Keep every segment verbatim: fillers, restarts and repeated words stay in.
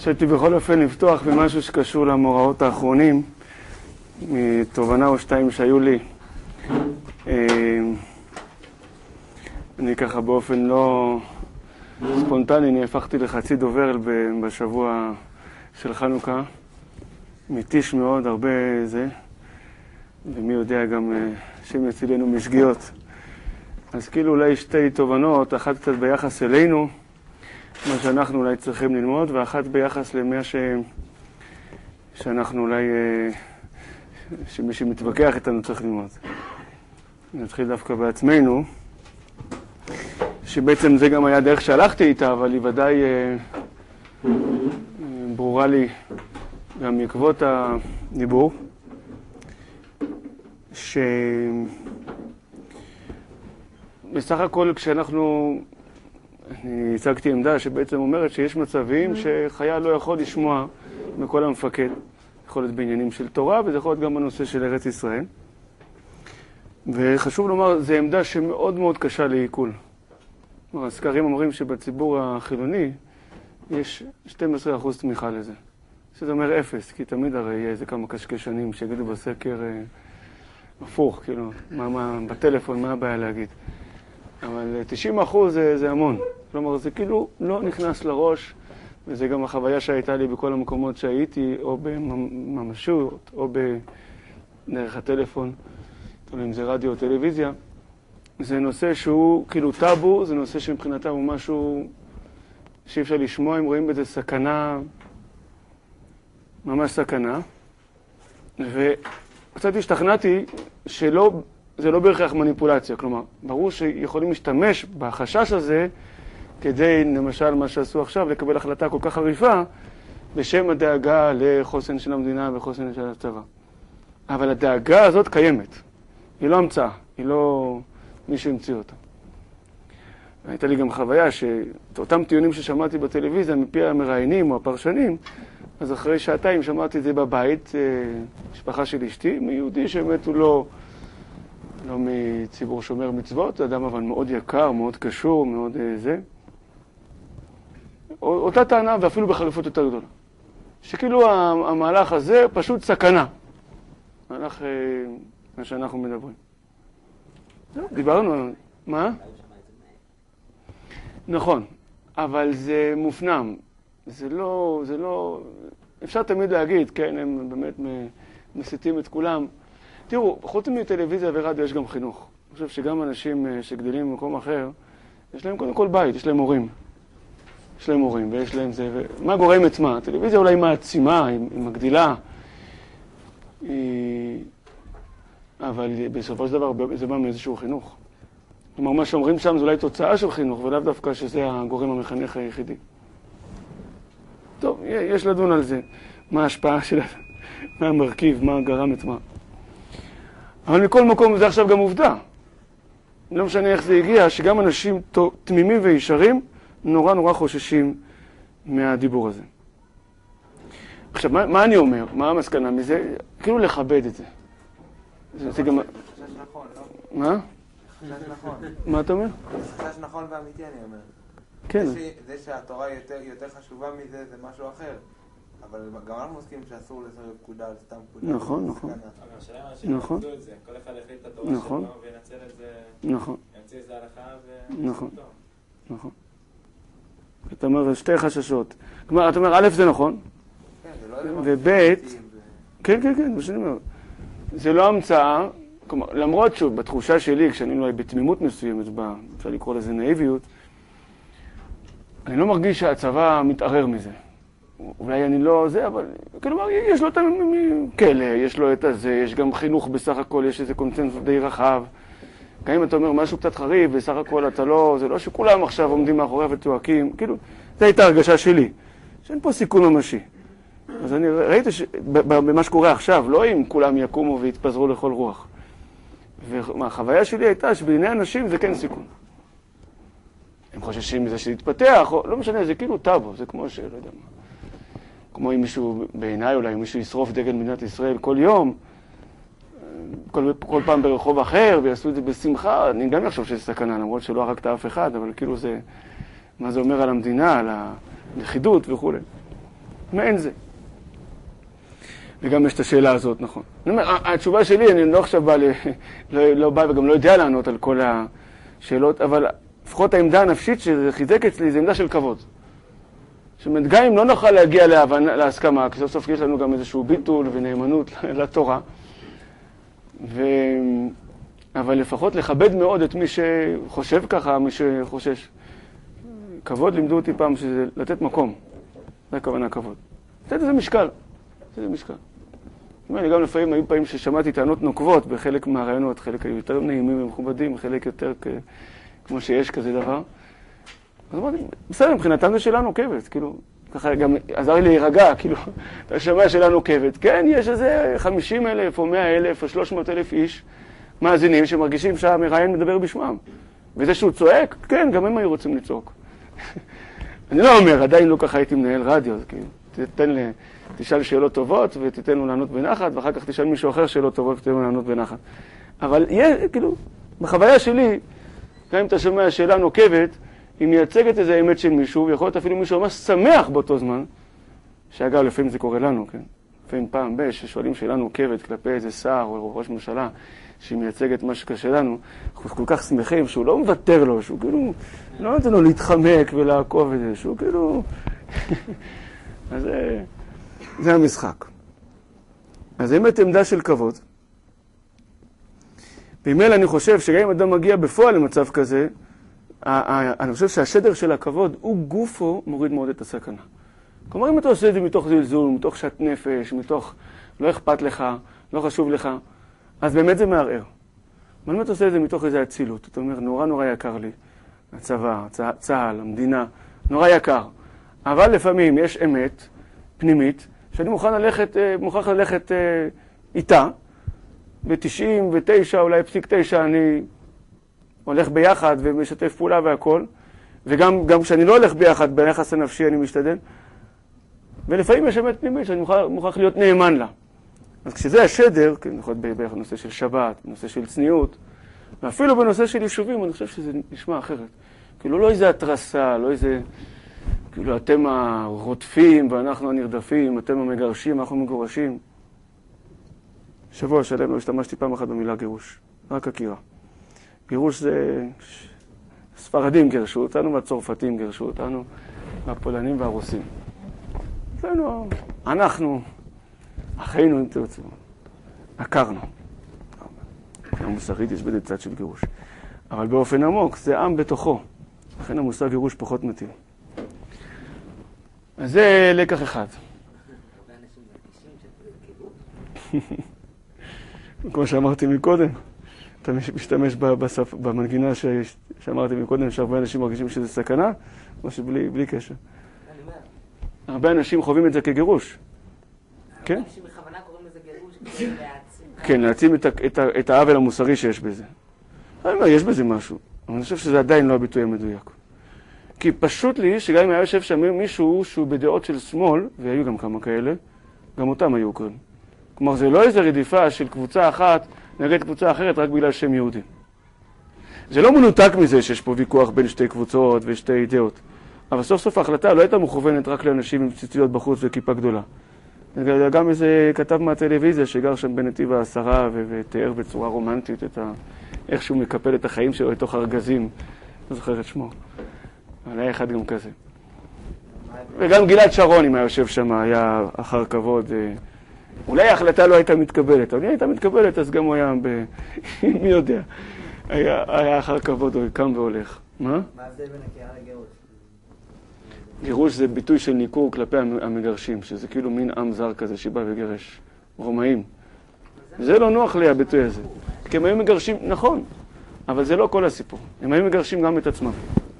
חשבתי בכל אופן לפתוח במשהו שקשור למאורעות האחרונים, מתובנה או שתיים שהיו לי. אני ככה באופן לא ספונטני, אני הפכתי לחצי דובר בשבוע של חנוכה. מתיש מאוד, הרבה זה, ומי יודע גם שם יצילנו משגיאות. אז כאילו אולי שתי תובנות, אחת קצת ביחס אלינו, מה שאנחנו אולי צריכים ללמוד, ואחת ביחס למה ש... שאנחנו אולי, שמי שמתווכח איתנו צריך ללמוד. נתחיל דווקא בעצמנו, שבעצם זה גם היה דרך שהלכתי איתה, אבל היא ודאי ברורה לי גם בעקבות הדיבור, שבסך הכל כשאנחנו, אני הצגתי עמדה שבעצם אומרת שיש מצבים שחייל לא יכול לשמוע מכל המפקד, יכול להיות בעניינים של תורה, וזה יכול להיות גם בנושא של ארץ ישראל. וחשוב לומר, זו עמדה שמאוד מאוד קשה לעיכול. הסקרים אומרים שבציבור החילוני יש שנים עשר אחוז תמיכה לזה. שזה אומר אפס, כי תמיד הרי יהיה איזה כמה קשקשנים שיגידו בסקר אה, הפוך, כאילו, מה, מה, בטלפון, מה הבעיה להגיד. אבל תשעים אחוז זה, זה המון. כלומר, זה כאילו לא נכנס לראש, וזה גם החוויה שהייתה לי בכל המקומות שהייתי, או בממשות, או בדרך הטלפון, או אם זה רדיו או טלוויזיה. זה נושא שהוא כאילו טאבו, זה נושא שמבחינתם הוא משהו שאי אפשר לשמוע, אם רואים בזה סכנה, ממש סכנה. וקצת השתכנעתי שלא, זה לא בהכרח מניפולציה, כלומר, ברור שיכולים להשתמש בחשש הזה כדי, למשל, מה שעשו עכשיו, לקבל החלטה כל כך חריפה בשם הדאגה לחוסן של המדינה וחוסן של הצבא. אבל הדאגה הזאת קיימת. היא לא המצאה, היא לא מי שהמציא אותה. הייתה לי גם חוויה שאותם טיעונים ששמעתי בטלוויזיה מפי המראיינים או הפרשנים, אז אחרי שעתיים שמעתי את זה בבית, משפחה של אשתי, מיהודי שבאמת הוא לא, לא מציבור שומר מצוות, אדם אבל מאוד יקר, מאוד קשור, מאוד זה. אותה טענה ואפילו בחריפות יותר גדולה. שכאילו המהלך הזה פשוט סכנה. מהלך מה שאנחנו מדברים. דיברנו על... מה? נכון, אבל זה מופנם. זה לא, זה לא... אפשר תמיד להגיד, כן, הם באמת מסיתים את כולם. תראו, חוץ מטלוויזיה ורדיו יש גם חינוך. אני חושב שגם אנשים שגדלים במקום אחר, יש להם קודם כל בית, יש להם הורים. יש להם הורים ויש להם זה... מה גורם עצמה? הטלוויזיה אולי מעצימה, היא מגדילה. היא... אבל בסופו של דבר זה בא מאיזשהו חינוך. כלומר, מה שאומרים שם זה אולי תוצאה של חינוך, ולאו דווקא שזה הגורם המחנך היחידי. טוב, יש לדון על זה. מה ההשפעה של... מה המרכיב, מה גרם את מה. אבל מכל מקום זה עכשיו גם עובדה. לא משנה איך זה הגיע, שגם אנשים תמימים וישרים נורא נורא חוששים מהדיבור הזה. עכשיו, מה, מה אני אומר? מה המסקנה מזה? כאילו לכבד את זה. זה, זה גם... חשש נכון, לא? מה? חשש נכון. מה אתה אומר? חשש נכון ואמיתי, אני אומר. כן. זה, ש... זה שהתורה יותר, יותר חשובה מזה, זה משהו אחר. אבל גם אנחנו מסכימים שאסור לסרב פקודה על סתם פקודה. נכון, נכון. אבל השאלה מה שהם יעשו את זה. כל אחד החליט את התורה שלו וינצל את זה... נכון. ינצל את זה הלכה ו... נכון. נכון. אתה אומר, שתי חששות. כלומר, אתה אומר, א' זה נכון, וב' כן, כן, כן, מה שאני אומר. זה לא המצאה, כלומר, למרות שהוא, בתחושה שלי, כשאני אולי בתמימות מסוימת, אפשר לקרוא לזה נאיביות, אני לא מרגיש שהצבא מתערער מזה. אולי אני לא זה, אבל כלומר, יש לו את הכלא, יש לו את הזה, יש גם חינוך בסך הכל, יש איזה קונצנזוס די רחב. גם אם אתה אומר משהו קצת חריף, בסך הכל אתה לא, זה לא שכולם עכשיו עומדים מאחורי וצועקים, כאילו, זו הייתה הרגשה שלי, שאין פה סיכון ממשי. אז אני ראיתי במה שקורה עכשיו, לא אם כולם יקומו ויתפזרו לכל רוח. והחוויה שלי הייתה שבעיני אנשים זה כן סיכון. הם חוששים מזה שיתפתח, או לא משנה, זה כאילו טאבו, זה כמו שלא יודע מה. כמו אם מישהו, בעיניי אולי, אם מישהו ישרוף דגל מדינת ישראל כל יום, כל, כל פעם ברחוב אחר, ויעשו את זה בשמחה, אני גם אחשוב שזה סכנה, למרות שלא הרגת אף אחד, אבל כאילו זה, מה זה אומר על המדינה, על הלכידות וכו'. מעין זה. וגם יש את השאלה הזאת, נכון. אני אומר, התשובה שלי, אני לא עכשיו בא, לא, לא בא וגם לא יודע לענות על כל השאלות, אבל לפחות העמדה הנפשית שזה חיזק אצלי, זה עמדה של כבוד. זאת אומרת, גם אם לא נוכל להגיע להבנה, להסכמה, כי סוף סוף יש לנו גם איזשהו ביטול ונאמנות לתורה, ו... אבל לפחות לכבד מאוד את מי שחושב ככה, מי שחושש. כבוד לימדו אותי פעם שזה לתת מקום. זה הכוונה כבוד. לתת איזה משקל. איזה משקל. אני גם לפעמים, היו פעמים ששמעתי טענות נוקבות בחלק מהרעיונות, חלק היו יותר נעימים ומכובדים, חלק יותר כ... כמו שיש כזה דבר. אז אמרתי, בסדר, מבחינתם זה שאלה נוקבת, כאילו, ככה גם עזר לי להירגע, כאילו, אתה שומע שאלה נוקבת. כן, יש איזה חמישים אלף או מאה אלף או שלוש מאות אלף איש מאזינים שמרגישים שהמראיין מדבר בשמם. וזה שהוא צועק, כן, גם הם היו רוצים לצעוק. אני לא אומר, עדיין לא ככה הייתי מנהל רדיו, אז כאילו, תתן לי, תשאל שאלות טובות ותיתן לו לענות בנחת, ואחר כך תשאל מישהו אחר שאלות טובות ותיתן לו לענות בנחת. אבל יהיה, כאילו, בחוויה שלי, גם אם אתה שומע שאלה נוקבת, היא מייצגת איזה אמת של מישהו, ויכול להיות אפילו מישהו ממש שמח באותו זמן, שאגב, לפעמים זה קורה לנו, כן? לפעמים פעם ב, ששואלים שאלה נוקבת כלפי איזה שר או ראש ממשלה, שהיא מייצגת מה שקשה לנו, אנחנו כל כך שמחים שהוא לא מוותר לו, שהוא כאילו, לא נותן לו להתחמק ולעקוב את זה, שהוא כאילו... אז זה, זה המשחק. אז זה באמת עמדה של כבוד. במילא אני חושב שגם אם אדם מגיע בפועל למצב כזה, אני חושב שהשדר של הכבוד הוא גופו מוריד מאוד את הסכנה. כלומר, אם אתה עושה את זה מתוך זלזול, מתוך שאת נפש, מתוך לא אכפת לך, לא חשוב לך, אז באמת זה מערער. אבל אם אתה עושה את זה מתוך איזו אצילות, אתה אומר, נורא נורא יקר לי, הצבא, צה"ל, המדינה, נורא יקר. אבל לפעמים יש אמת פנימית, שאני מוכן ללכת, מוכרח ללכת איתה, ב-תשעים ותשע, אולי פסיק תשע, אני הולך ביחד ומשתף פעולה והכל, וגם גם כשאני לא הולך ביחד, ביחס הנפשי אני משתדל, ולפעמים יש אמת פנימית שאני מוכרח, מוכרח להיות נאמן לה. אז כשזה השדר, כן, יכול להיות בנושא של שבת, בנושא של צניעות, ואפילו בנושא של יישובים, אני חושב שזה נשמע אחרת. כאילו לא איזה התרסה, לא איזה, כאילו אתם הרודפים ואנחנו הנרדפים, אתם המגרשים, אנחנו מגורשים. שבוע שלם לא השתמשתי פעם אחת במילה גירוש, רק הכירה. גירוש זה... ספרדים גרשו אותנו והצרפתים גרשו אותנו, והפולנים והרוסים. אצלנו, אנחנו, אחינו אם תרצו, עקרנו. המוסרית יש בזה צד של גירוש. אבל באופן עמוק זה עם בתוכו. לכן המושג גירוש פחות מתאים. אז זה לקח אחד. כמו שאמרתי מקודם, אתה משתמש בשפ... במנגינה ש... שאמרתי מקודם, שהרבה אנשים מרגישים שזה סכנה, או שבלי בלי קשר. הרבה אנשים חווים את זה כגירוש. כן? הרבה אנשים בכוונה קוראים לזה גירוש כדי להעצים. כן, להעצים את, את, את העוול המוסרי שיש בזה. אני אומר, יש בזה משהו, אבל אני חושב שזה עדיין לא הביטוי המדויק. כי פשוט לי שגם אם היה יושב שם מישהו שהוא בדעות של שמאל, והיו גם כמה כאלה, גם אותם היו קוראים. כלומר, זה לא איזו רדיפה של קבוצה אחת נגד קבוצה אחרת רק בגלל שהם יהודים. זה לא מנותק מזה שיש פה ויכוח בין שתי קבוצות ושתי אידאות. אבל סוף סוף ההחלטה לא הייתה מכוונת רק לאנשים עם ציציות בחוץ וכיפה גדולה. גם איזה כתב מהטלוויזיה שגר שם בנתיב העשרה ותיאר בצורה רומנטית את ה... איך שהוא מקפל את החיים שלו לתוך ארגזים. לא זוכר את שמו. אבל היה אחד גם כזה. וגם גלעד שרון, אם היה יושב שם, היה אחר כבוד. אולי ההחלטה לא הייתה מתקבלת, אבל אם הייתה מתקבלת, אז גם הוא היה ב... מי יודע. היה, היה אחר כבוד, הוא קם והולך. מה? מה זה בין הקריאה לגירוש? גירוש זה ביטוי של ניכור כלפי המגרשים, שזה כאילו מין עם זר כזה שבא וגרש. רומאים. זה לא נוח לי הביטוי הזה. כי הם היו מגרשים, נכון, אבל זה לא כל הסיפור. הם היו מגרשים גם את עצמם.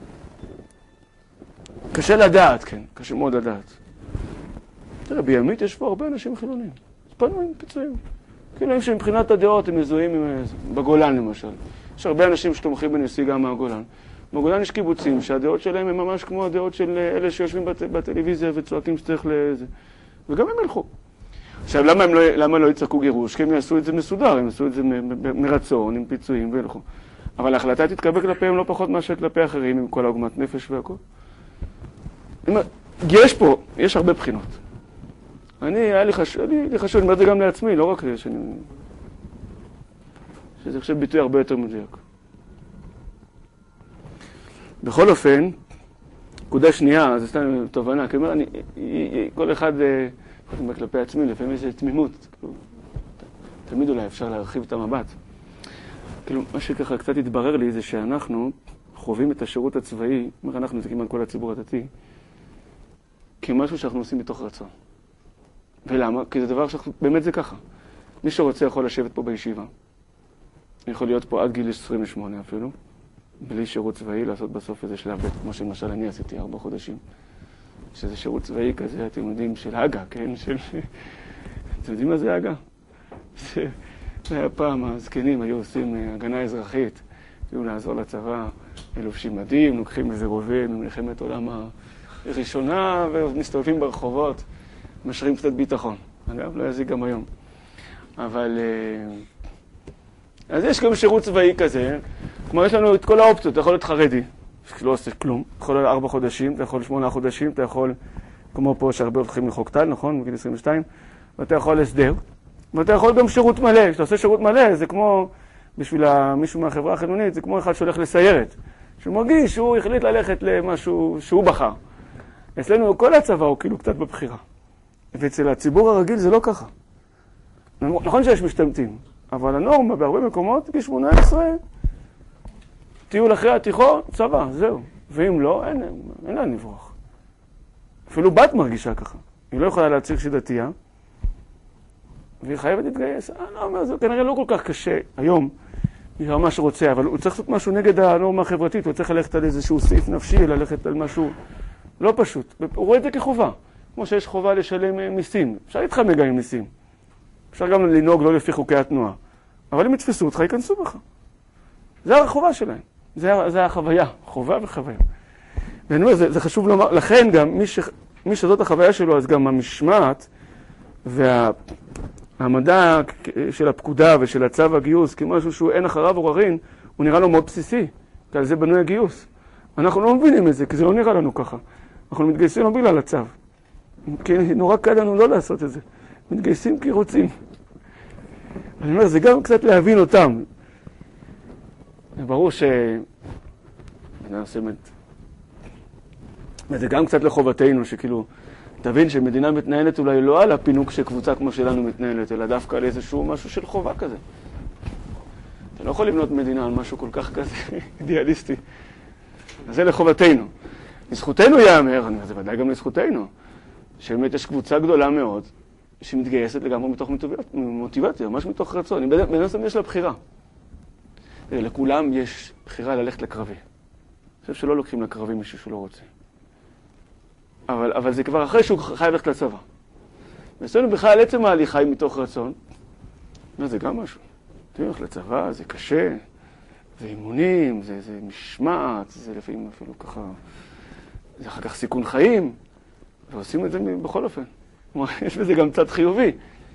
קשה לדעת, כן, קשה מאוד לדעת. תראה, בימית יש פה הרבה אנשים חילונים. אז פנו עם פיצויים. כאילו, שמבחינת הדעות הם מזוהים עם... בגולן למשל. יש הרבה אנשים שתומכים בנשיא גם מהגולן. בגולן יש קיבוצים שהדעות שלהם הם ממש כמו הדעות של אלה שיושבים בט... בטלוויזיה וצועקים שצריך לזה. וגם הם הלכו. עכשיו, למה הם לא, למה לא יצעקו גירוש? כי הם יעשו את זה מסודר, הם יעשו את זה מ... מרצון, עם פיצויים וילכו. אבל ההחלטה תתקבל כלפיהם לא פחות מאשר כלפי אחרים, עם כל העוגמת נפש והכל. יש פה, יש הרבה בחינות. אני, היה לי חשוב, לי, לי חשוב, אני אומר את זה גם לעצמי, לא רק שאני... שזה חושב ביטוי הרבה יותר מדויק. בכל אופן, נקודה שנייה, זה סתם תובנה, כי אומר, אני, כל אחד, כלפי עצמי, לפעמים יש תמימות, כאילו, תמיד אולי אפשר להרחיב את המבט. כאילו, מה שככה קצת התברר לי זה שאנחנו חווים את השירות הצבאי, אומר אנחנו, זה כמעט כל הציבור הדתי, כמשהו שאנחנו עושים מתוך רצון. ולמה? כי זה דבר שבאמת זה ככה. מי שרוצה יכול לשבת פה בישיבה, יכול להיות פה עד גיל עשרים ושמונה אפילו, בלי שירות צבאי, לעשות בסוף איזה שלב ב', כמו שלמשל אני עשיתי ארבע חודשים, שזה שירות צבאי כזה, אתם יודעים, של הגה, כן? של... אתם יודעים מה זה הגה? זה היה פעם, הזקנים היו עושים הגנה אזרחית, היו לעזור לצבא, לובשים מדים, לוקחים איזה רובה ממלחמת עולם הראשונה, ומסתובבים ברחובות, משרים קצת ביטחון. אגב, לא יזיק גם היום. אבל... אז יש גם שירות צבאי כזה, כלומר יש לנו את כל האופציות, אתה יכול להיות חרדי, שלא עושה כלום, אתה יכול להיות ארבע חודשים, אתה יכול שמונה חודשים, אתה יכול, כמו פה שהרבה הולכים לחוק טל, נכון? מגיל עשרים ושתיים, ואתה יכול הסדר, ואתה יכול גם שירות מלא, כשאתה עושה שירות מלא, זה כמו, בשביל מישהו מהחברה החילונית, זה כמו אחד שהולך לסיירת, שהוא מרגיש שהוא החליט ללכת למשהו שהוא בחר. אצלנו כל הצבא הוא כאילו קצת בבחירה, ואצל הציבור הרגיל זה לא ככה. נכון שיש משתמטים, אבל הנורמה בהרבה מקומות, גיל שמונה עשרה, טיול אחרי התיכון, צבא, זהו. ואם לא, אין, אין לה לברוח. אפילו בת מרגישה ככה. היא לא יכולה להצהיר שהיא דתייה, והיא חייבת להתגייס. אני לא אומר, זה כנראה לא כל כך קשה היום, היא ממש רוצה, אבל הוא צריך לעשות משהו נגד הנורמה החברתית, הוא צריך ללכת על איזשהו סעיף נפשי, ללכת על משהו לא פשוט. הוא רואה את זה כחובה, כמו שיש חובה לשלם מיסים. אפשר להתחמק גם עם מיסים. אפשר גם לנהוג לא לפי חוקי התנועה. אבל אם יתפסו אותך, ייכנסו בך. זה החובה שלהם. זה, זה החוויה, חובה וחוויה. ואני אומר, זה, זה חשוב לומר, לכן גם מי, ש, מי שזאת החוויה שלו, אז גם המשמעת והמדע של הפקודה ושל הצו הגיוס, כמשהו שהוא אין אחריו עוררין, הוא נראה לו מאוד בסיסי, כי על זה בנוי הגיוס. אנחנו לא מבינים את זה, כי זה לא נראה לנו ככה. אנחנו מתגייסים לא בגלל הצו. כי נורא קל לנו לא לעשות את זה. מתגייסים כי רוצים. אני אומר, זה גם קצת להבין אותם. זה ברור ש... וזה גם קצת לחובתנו, שכאילו, תבין שמדינה מתנהלת אולי לא על הפינוק שקבוצה כמו שלנו מתנהלת, אלא דווקא על איזשהו משהו של חובה כזה. אתה לא יכול לבנות מדינה על משהו כל כך כזה אידיאליסטי. אז זה לחובתנו. לזכותנו יאמר, זה ודאי גם לזכותנו, שבאמת יש קבוצה גדולה מאוד, שמתגייסת לגמרי מתוך מוטיבציה, ממש מתוך רצון. בנוסף יש לה בחירה. לכולם יש בחירה ללכת לקרבי. אני חושב שלא לוקחים לקרבי מישהו שלא רוצה. אבל, אבל זה כבר אחרי שהוא חייב ללכת לצבא. ואצלנו בכלל עצם ההליכה היא מתוך רצון. זה גם משהו. אתה הולך לצבא, זה קשה, זה אימונים, זה, זה משמעת, זה לפעמים אפילו ככה, זה אחר כך סיכון חיים, ועושים את זה בכל אופן. כלומר, יש בזה גם צד חיובי.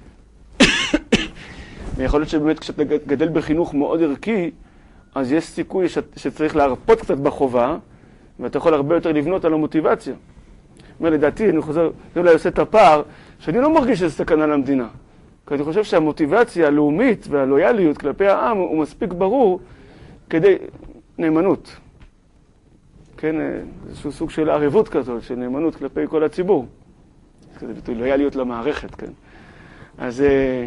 ויכול להיות שבאמת כשאתה גדל בחינוך מאוד ערכי, אז יש סיכוי שצריך להרפות קצת בחובה, ואתה יכול הרבה יותר לבנות על המוטיבציה. אומר, לדעתי, אני חוזר, זה אולי עושה את הפער, שאני לא מרגיש שזה סכנה למדינה. כי אני חושב שהמוטיבציה הלאומית והלויאליות כלפי העם הוא מספיק ברור כדי נאמנות. כן, איזשהו סוג של ערבות כזאת, של נאמנות כלפי כל הציבור. כזה ביטוי, לויאליות למערכת, כן. אז,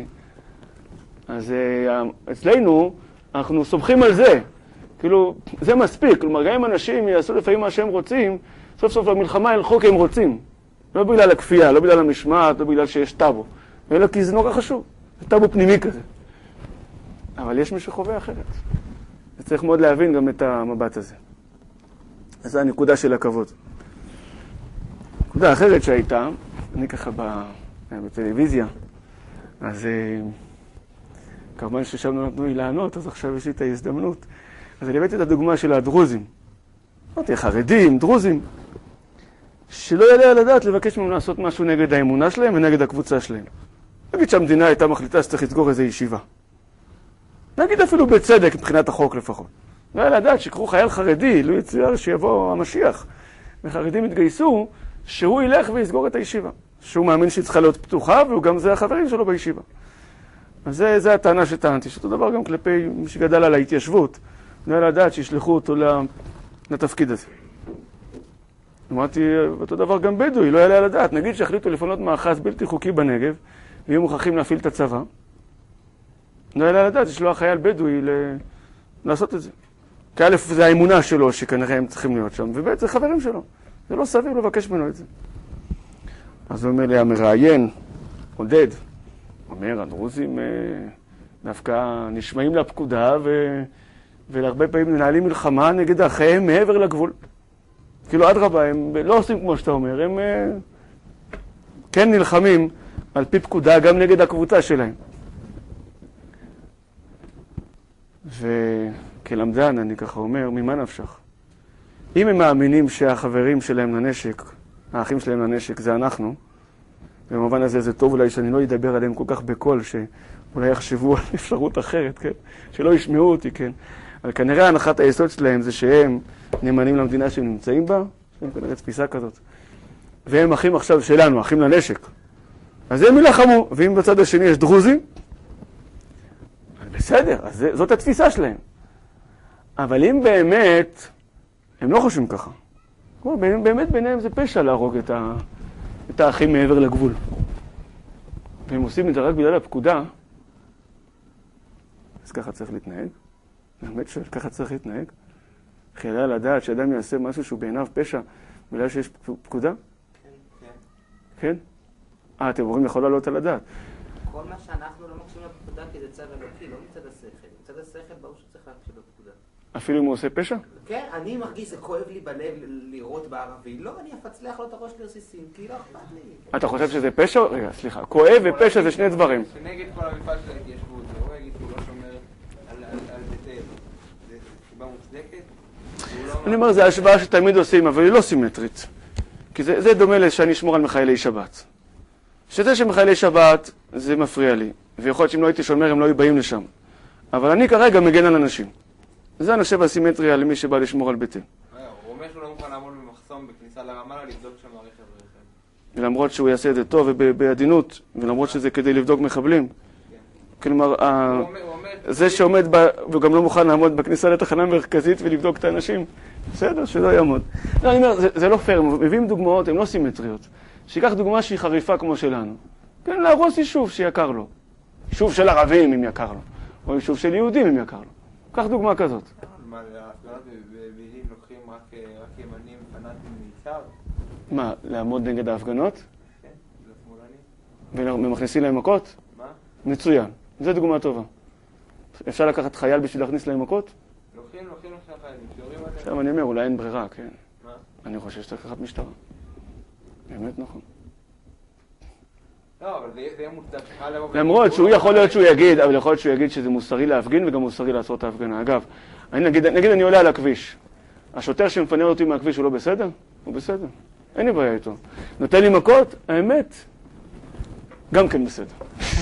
אז אצלנו אנחנו סומכים על זה. כאילו, זה מספיק. כלומר, גם אם אנשים יעשו לפעמים מה שהם רוצים, סוף סוף למלחמה ילכו כי הם רוצים. לא בגלל הכפייה, לא בגלל המשמעת, לא בגלל שיש טאבו. אלא כי זה נורא חשוב. זה טאבו פנימי כזה. אבל יש מי שחווה אחרת. וצריך מאוד להבין גם את המבט הזה. אז זו הנקודה של הכבוד. נקודה אחרת שהייתה, אני ככה בטלוויזיה, אז כמובן ששם לא נתנו לי לענות, אז עכשיו יש לי את ההזדמנות. אז אני הבאתי את הדוגמה של הדרוזים. אמרתי, חרדים, דרוזים, שלא יעלה על הדעת לבקש מהם לעשות משהו נגד האמונה שלהם ונגד הקבוצה שלהם. נגיד שהמדינה הייתה מחליטה שצריך לסגור איזו ישיבה. נגיד אפילו בצדק מבחינת החוק לפחות. לא יעלה לדעת שיקחו חייל חרדי, לא יצויר שיבוא המשיח, וחרדים יתגייסו, שהוא ילך ויסגור את הישיבה. שהוא מאמין שהיא צריכה להיות פתוחה, והוא גם זה החברים שלו בישיבה. אז זה, זה הטענה שטענתי, שאותו דבר גם כלפי מי שגדל על ההתיישבות, לא היה לדעת שישלחו אותו לתפקיד הזה. אמרתי, אותו דבר גם בדואי, לא היה לה לדעת. נגיד שהחליטו לפנות מאחז בלתי חוקי בנגב, ויהיו מוכרחים להפעיל את הצבא. לא היה לה לדעת, לשלוח חייל בדואי ל... לעשות את זה. כי א' זה האמונה שלו שכנראה הם צריכים להיות שם, וב' זה חברים שלו. זה לא סביר לבקש ממנו את זה. אז הוא אומר לי, המראיין, עודד, אומר, הדרוזים אה, דווקא נשמעים לפקודה, ו... ולהרבה פעמים מנהלים מלחמה נגד אחיהם מעבר לגבול. כאילו, עד רבה, הם לא עושים כמו שאתה אומר, הם אה, כן נלחמים על פי פקודה גם נגד הקבוצה שלהם. וכלמדן, אני ככה אומר, ממה נפשך? אם הם מאמינים שהחברים שלהם לנשק, האחים שלהם לנשק, זה אנחנו, במובן הזה זה טוב אולי שאני לא אדבר עליהם כל כך בקול, שאולי יחשבו על אפשרות אחרת, כן? שלא ישמעו אותי, כן? אבל כנראה הנחת היסוד שלהם זה שהם נאמנים למדינה שהם נמצאים בה, יש להם כנראה תפיסה כזאת. והם אחים עכשיו שלנו, אחים לנשק. אז הם ילחמו, ואם בצד השני יש דרוזים, בסדר, אז זאת התפיסה שלהם. אבל אם באמת, הם לא חושבים ככה. כמו, באמת ביניהם זה פשע להרוג את, ה, את האחים מעבר לגבול. והם עושים את זה רק בגלל הפקודה, אז ככה צריך להתנהג. באמת שככה צריך להתנהג. חיילה לדעת שאדם יעשה משהו שהוא בעיניו פשע, בגלל שיש פקודה? כן, כן. כן? אה, אתם אומרים יכול לעלות על הדעת. כל מה שאנחנו לא מקשיבים לפקודה כי זה צד אלוקי, לא מצד השכל. מצד השכל ברור שצריך להקשיב לפקודה. אפילו אם הוא עושה פשע? כן, אני מרגיש, זה כואב לי בלב לראות בערבי. לא, אני אפצלח לו את הראש לרסיסים, כי לא אכפת לי. אתה חושב שזה פשע? רגע, סליחה. כואב ופשע זה שני דברים. שנגד כל המפעל של ההתיישבות, זה הוא יגיד שהוא לא שומר על ביתנו. זה סיבה מוצדקת? אני אומר, זה השוואה שתמיד עושים, אבל היא לא סימטרית. כי זה דומה לשאני אשמור על מחיילי שבת. שזה שמחיילי שבת, זה מפריע לי. ויכול להיות שאם לא הייתי שומר, הם לא היו באים לשם. אבל אני כרגע מגן על אנשים. זה הנשב הסימטריה למי שבא לשמור על ביתי. הוא אומר שהוא לא מוכן לעמוד במחסום בכניסה לרמאללה לבדוק שם רכב רכב. ולמרות שהוא יעשה את זה טוב ובעדינות, ולמרות שזה כדי לבדוק מחבלים. כלומר, זה שעומד, והוא גם לא מוכן לעמוד בכניסה לתחנה מרכזית ולבדוק את האנשים, בסדר, שלא יעמוד. לא, אני אומר, זה לא פייר, הם מביאים דוגמאות, הן לא סימטריות. שיקח דוגמה שהיא חריפה כמו שלנו. כן, להרוס יישוב שיקר לו. יישוב של ערבים אם יקר לו. או יישוב של יהודים אם יקר לו. קח דוגמה כזאת. מה, ההפגנות בבילים לוקחים רק ימנים פנאטים מיצהר? מה, לעמוד נגד ההפגנות? כן, זה שמאלני. ומכניסים להם מכות? מה? מצוין. זו דוגמה טובה. אפשר לקחת חייל בשביל להכניס להם מכות? לוקחים, לוקחים עכשיו חיילים, שיורים עליהם. עכשיו אני אומר, אולי אין ברירה, כן. מה? אני חושב שצריך לקחת משטרה. באמת נכון. לא, אבל זה יהיה מוצדק. למרות שהוא יכול להיות שהוא יגיד, אבל יכול להיות שהוא יגיד שזה מוסרי להפגין וגם מוסרי לעצור את ההפגנה. אגב, אני נגיד, נגיד אני עולה על הכביש. השוטר שמפנה אותי מהכביש הוא לא בסדר? הוא בסדר. אין לי בעיה איתו. נותן לי מכות? האמת, גם כן בסדר.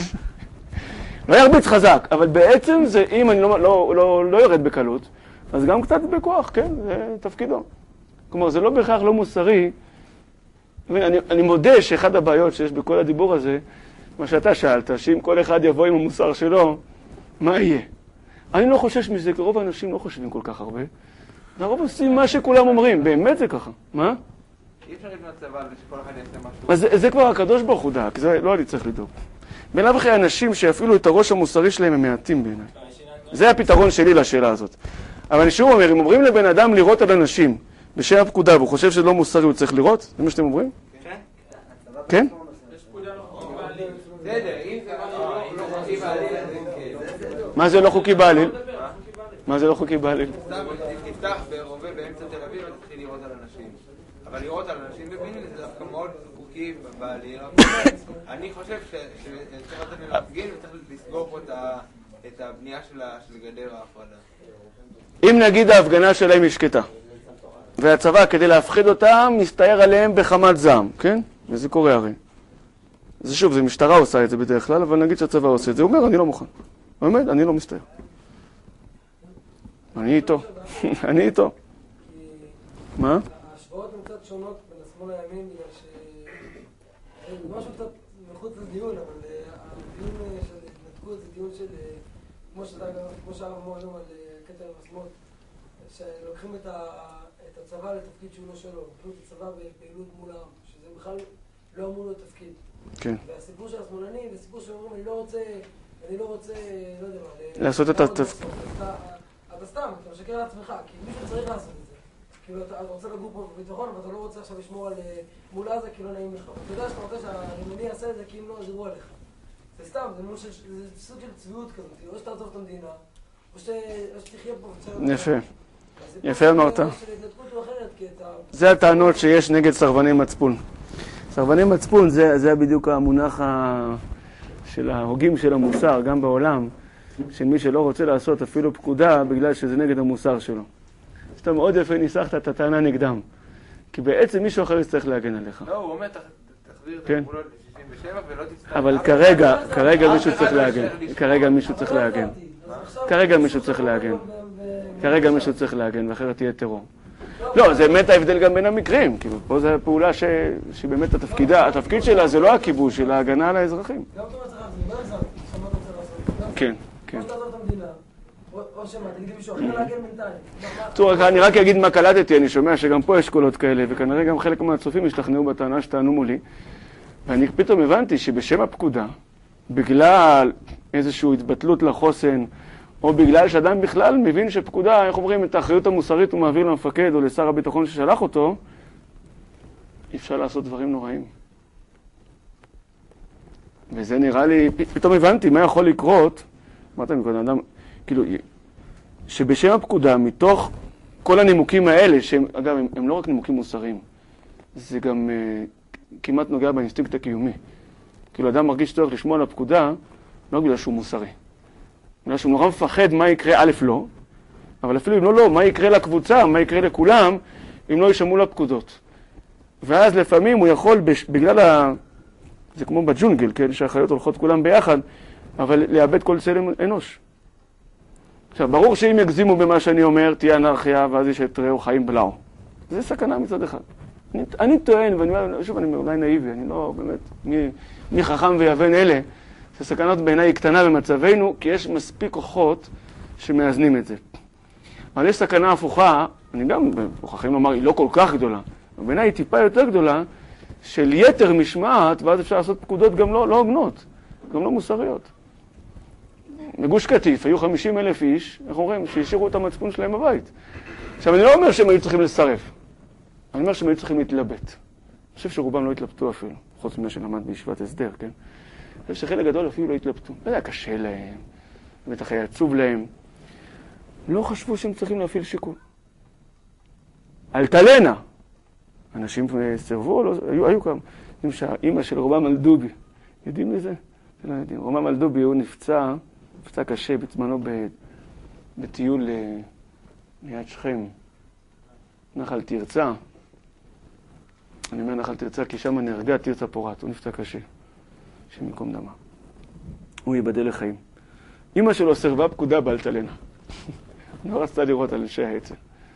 לא ירביץ חזק, אבל בעצם זה, אם אני לא, לא, לא, לא יורד בקלות, אז גם קצת בכוח, כן? זה תפקידו. כלומר, זה לא בהכרח לא מוסרי. אני, אני מודה שאחד הבעיות שיש בכל הדיבור הזה, מה שאתה שאלת, שאם כל אחד יבוא עם המוסר שלו, מה יהיה? אני לא חושש מזה, כי רוב האנשים לא חושבים כל כך הרבה. הרוב עושים מה שכולם אומרים, באמת זה ככה. מה? אי אפשר לבנות צבא שכל אחד יעשה משהו. אז זה, זה כבר הקדוש ברוך הוא דק, זה לא אני צריך לדאוג. בלאו הכי אנשים שאפילו את הראש המוסרי שלהם הם מעטים בעיניי. זה הפתרון שלי לשאלה הזאת. אבל אני שוב אומר, אם אומרים לבן אדם לראות על אנשים בשם הפקודה, והוא חושב שזה לא מוסרי, הוא צריך לראות? זה מה שאתם אומרים? כן? כן? יש פקודה לא חוקי בעליל. בסדר, אם זה לא חוקי בעליל, מה זה לא חוקי בעליל? מה זה לא חוקי בעליל? תפתח ברובה באמצע תל אביב ותתחיל לראות על אנשים. אבל לראות על אנשים בבינים זה דווקא מאוד חוקי בעליל. אני חושב שצריך לתת להפגין וצריך לסגור פה את הבנייה של גדר ההפרדה. אם נגיד ההפגנה שלהם היא שקטה, והצבא כדי להפחיד אותם מסתער עליהם בחמת זעם, כן? וזה קורה הרי. זה שוב, זה משטרה עושה את זה בדרך כלל, אבל נגיד שהצבא עושה את זה, הוא אומר, אני לא מוכן. הוא אומר, אני לא מסתער. אני איתו. אני איתו. מה? ההשוואות הן קצת שונות בין השמאל לימין, בגלל משהו קצת מחוץ לדיון, אבל הדיון של התנתקות זה דיון של, כמו שהרב אמר היום על קטע המסמות, שלוקחים את הצבא לתפקיד שהוא לא שלו, לוקחים את הצבא בפעילות מול העם, שזה בכלל לא אמור להיות תפקיד. כן. והסיפור של השמאלני זה סיפור שאומרים, אני לא רוצה, אני לא רוצה, לא יודע מה, לעשות את התפקיד. אתה סתם, אתה משקר לעצמך, כי מישהו צריך לעשות את זה. כאילו, אתה רוצה לגור פה בביטחון, ואתה לא רוצה עכשיו לשמור על מול עזה, כי לא נעים לך. אתה יודע שאתה רוצה שהרימוני יעשה את זה, כי אם לא, יזרו עליך. זה סתם, זה סוג של צביעות כזאת. או שאתה עוזב את המדינה, או שתחיה פה. יפה. יפה אמרת. זה הטענות שיש נגד סרבני מצפון. סרבני מצפון זה בדיוק המונח של ההוגים של המוסר, גם בעולם, של מי שלא רוצה לעשות אפילו פקודה בגלל שזה נגד המוסר שלו. שאתה מאוד יפה ניסחת את הטענה נגדם. כי בעצם מישהו אחר יצטרך להגן עליך. לא, הוא אומר, תחזיר את הגבולות ל-שישים ושבע ולא תצטרך... אבל כרגע, כרגע מישהו צריך להגן. כרגע מישהו צריך להגן. כרגע מישהו צריך להגן. כרגע מישהו צריך להגן, ואחרת תהיה טרור. לא, זה באמת ההבדל גם בין המקרים. כאילו, פה זו פעולה שבאמת התפקידה, התפקיד שלה זה לא הכיבוש, אלא ההגנה על האזרחים. כן, כן. או שמה, תגידי מישהו אחר להגן בינתיים. טוב, אני רק אגיד מה קלטתי, אני שומע שגם פה יש קולות כאלה, וכנראה גם חלק מהצופים השתכנעו בטענה שטענו מולי, ואני פתאום הבנתי שבשם הפקודה, בגלל איזושהי התבטלות לחוסן, או בגלל שאדם בכלל מבין שפקודה, איך אומרים, את האחריות המוסרית הוא מעביר למפקד או לשר הביטחון ששלח אותו, אפשר לעשות דברים נוראים. וזה נראה לי, פתאום הבנתי מה יכול לקרות, אמרת מקודם, אדם, כאילו, שבשם הפקודה, מתוך כל הנימוקים האלה, שהם, אגב, הם, הם לא רק נימוקים מוסריים, זה גם uh, כמעט נוגע באינסטינקט הקיומי. כאילו, אדם מרגיש צורך לשמוע על הפקודה, לא בגלל שהוא מוסרי. בגלל שהוא נורא מפחד מה יקרה, א' לא, אבל אפילו אם לא, לא, מה יקרה לקבוצה, מה יקרה לכולם, אם לא ישמעו לפקודות. ואז לפעמים הוא יכול, בגלל ה... זה כמו בג'ונגל, כן, שהחיות הולכות כולם ביחד, אבל לאבד כל צלם אנוש. עכשיו, ברור שאם יגזימו במה שאני אומר, תהיה אנרכיה, ואז יש את ראו חיים בלעו. זה סכנה מצד אחד. אני, אני טוען, ואני שוב, אני אולי נאיבי, אני לא באמת, מי, מי חכם ויבן אלה, שסכנות בעיניי היא קטנה במצבנו, כי יש מספיק כוחות שמאזנים את זה. אבל יש סכנה הפוכה, אני גם מוכרחים לומר, היא לא כל כך גדולה, אבל בעיניי היא טיפה יותר גדולה, של יתר משמעת, ואז אפשר לעשות פקודות גם לא, לא הוגנות, גם לא מוסריות. בגוש קטיף היו חמישים אלף איש, איך אומרים, שהשאירו את המצפון שלהם בבית. עכשיו, אני לא אומר שהם היו צריכים לשרף, אני אומר שהם היו צריכים להתלבט. אני חושב שרובם לא התלבטו אפילו, חוץ ממה שלמד בישיבת הסדר, כן? אני חושב שחלק גדול אפילו לא התלבטו. זה היה קשה להם, בטח היה עצוב להם. לא חשבו שהם צריכים להפעיל שיקול. אל תלנה. אנשים סרבו, לא, היו, היו כמה. למשל, אמא של רומם אלדובי, יודעים לזה? לא יודעים. רומם אלדובי הוא נפצע, נפצע קשה בזמנו בטיול ליד שכם, נחל תרצה. אני אומר נחל תרצה כי שם נהרגה תרצה פורת, הוא נפצע קשה, שמקום דמה. הוא ייבדל לחיים. אמא שלו סרבה פקודה באל תלנה. לא רצתה לראות על אנשי העצם.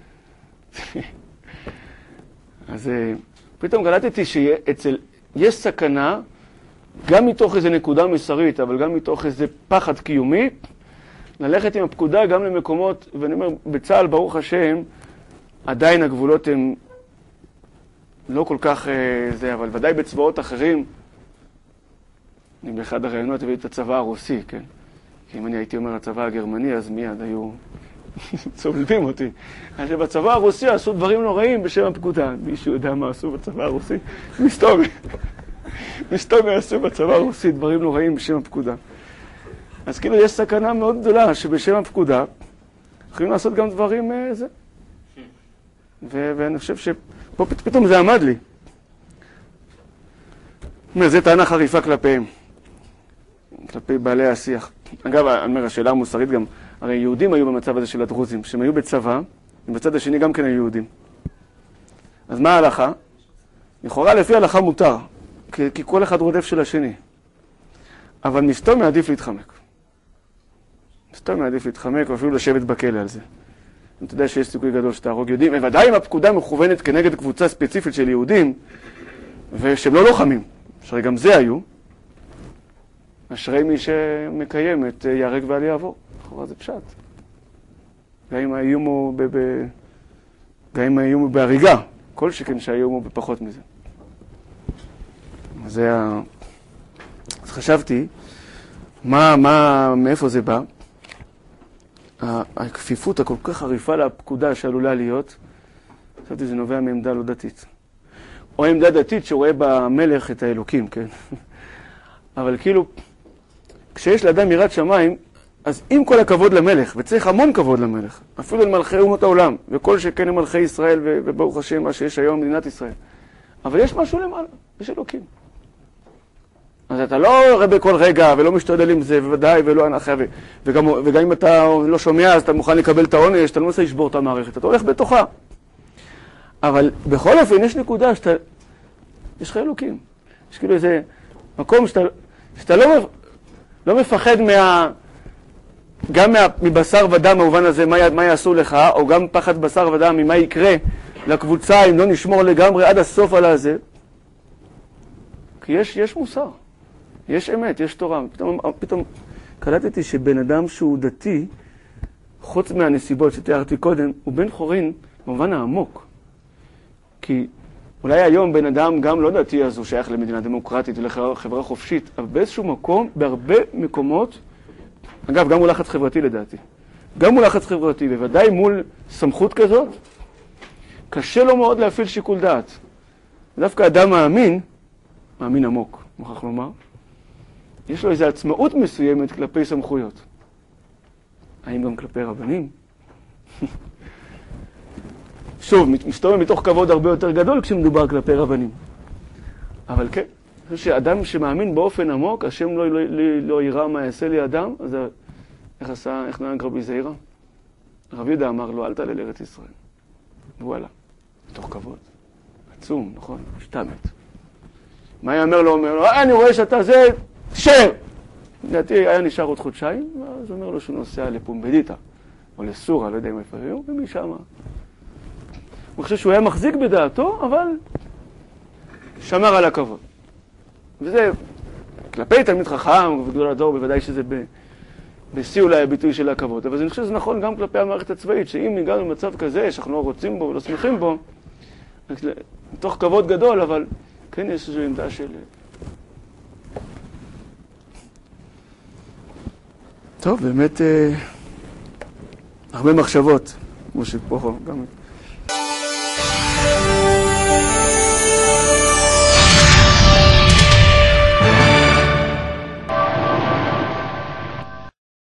אז פתאום קלטתי שאצל, יש סכנה, גם מתוך איזו נקודה מוסרית, אבל גם מתוך איזה פחד קיומי, ללכת עם הפקודה גם למקומות, ואני אומר, בצה"ל, ברוך השם, עדיין הגבולות הם לא כל כך זה, אבל ודאי בצבאות אחרים, אני באחד הרעיונות הבאתי את הצבא הרוסי, כן? כי אם אני הייתי אומר הצבא הגרמני, אז מיד היו צולבים אותי. אז שבצבא הרוסי עשו דברים נוראים בשם הפקודה. מישהו יודע מה עשו בצבא הרוסי? מסתובב. מסתובב עשו בצבא הרוסי דברים נוראים בשם הפקודה. אז כאילו יש סכנה מאוד גדולה שבשם הפקודה יכולים לעשות גם דברים זה. ואני חושב שפה פתאום זה עמד לי. זה טענה חריפה כלפיהם. כלפי בעלי השיח. אגב, אני אומר, השאלה המוסרית גם, הרי יהודים היו במצב הזה של הדרוזים, שהם היו בצבא, ובצד השני גם כן היו יהודים. אז מה ההלכה? לכאורה לפי ההלכה מותר, כי, כי כל אחד רודף של השני. אבל מסתום מעדיף להתחמק. מסתום מעדיף להתחמק, ואפילו לשבת בכלא על זה. אתה יודע שיש סיכוי גדול שתהרוג יהודים, ובוודאי אם הפקודה מכוונת כנגד קבוצה ספציפית של יהודים, ושהם לא לוחמים. אשרי גם זה היו, אשרי מי שמקיים את יהרג ואל יעבור. לכאורה זה פשט. גם אם האיום הוא, ב- ב- גם אם האיום הוא בהריגה, כל שכן שהאיום הוא בפחות מזה. זה ה... אז חשבתי, מה, מה, מאיפה זה בא? הכפיפות הכל כך חריפה לפקודה שעלולה להיות, חשבתי זה נובע מעמדה לא דתית. או עמדה דתית שרואה במלך את האלוקים, כן? אבל כאילו, כשיש לאדם יראת שמיים, אז עם כל הכבוד למלך, וצריך המון כבוד למלך, אפילו למלכי אומות העולם, וכל שכן למלכי ישראל, וברוך השם מה שיש היום במדינת ישראל. אבל יש משהו למעלה, יש אלוקים. אז אתה לא רואה בכל רגע, ולא משתדל עם זה, ובוודאי, ולא הנחה, וגם, וגם אם אתה לא שומע, אז אתה מוכן לקבל את העונש, אתה לא מנסה לשבור את המערכת, אתה הולך בתוכה. אבל בכל אופן, יש נקודה שאתה, יש לך אלוקים. יש כאילו איזה מקום שאתה, שאתה לא, לא מפחד מה, גם מה, מבשר ודם, במובן הזה, מה, מה יעשו לך, או גם פחד בשר ודם, ממה יקרה לקבוצה, אם לא נשמור לגמרי עד הסוף על הזה. כי יש, יש מוסר. יש אמת, יש תורה. פתאום, פתאום קלטתי שבן אדם שהוא דתי, חוץ מהנסיבות שתיארתי קודם, הוא בן חורין במובן העמוק. כי אולי היום בן אדם גם לא דתי, אז הוא שייך למדינה דמוקרטית ולחברה חופשית, אבל באיזשהו מקום, בהרבה מקומות, אגב, גם מול לחץ חברתי לדעתי, גם מול לחץ חברתי, בוודאי מול סמכות כזאת, קשה לו מאוד להפעיל שיקול דעת. דווקא אדם מאמין, מאמין עמוק, מוכרח לומר, יש לו איזו עצמאות מסוימת כלפי סמכויות. האם גם כלפי רבנים? שוב, מסתובב מתוך כבוד הרבה יותר גדול כשמדובר כלפי רבנים. אבל כן, אני חושב שאדם שמאמין באופן עמוק, השם לא, לא, לא, לא יראה מה יעשה לי אדם, אז איך עשה, איך נהג רבי זעירא? רב יהודה אמר לו, אל תעלה לארץ ישראל. והוא עלה, מתוך כבוד. עצום, נכון? שתמת. מה יאמר לו? אומר לו, אני רואה שאתה זה, תשאר! לדעתי היה נשאר עוד חודשיים, ואז אומר לו שהוא נוסע לפומבדיטה, או לסורה, לא יודע אם איפה היו, ומשם. הוא חושב שהוא היה מחזיק בדעתו, אבל שמר על הכבוד. וזה, כלפי תלמיד חכם וגדול הדור, בוודאי שזה בשיא אולי הביטוי של הכבוד. אבל אני חושב שזה נכון גם כלפי המערכת הצבאית, שאם הגענו למצב כזה, שאנחנו לא רוצים בו ולא שמחים בו, מתוך כבוד גדול, אבל כן יש איזו עמדה של... טוב, באמת, אה, הרבה מחשבות, כמו שפה גם...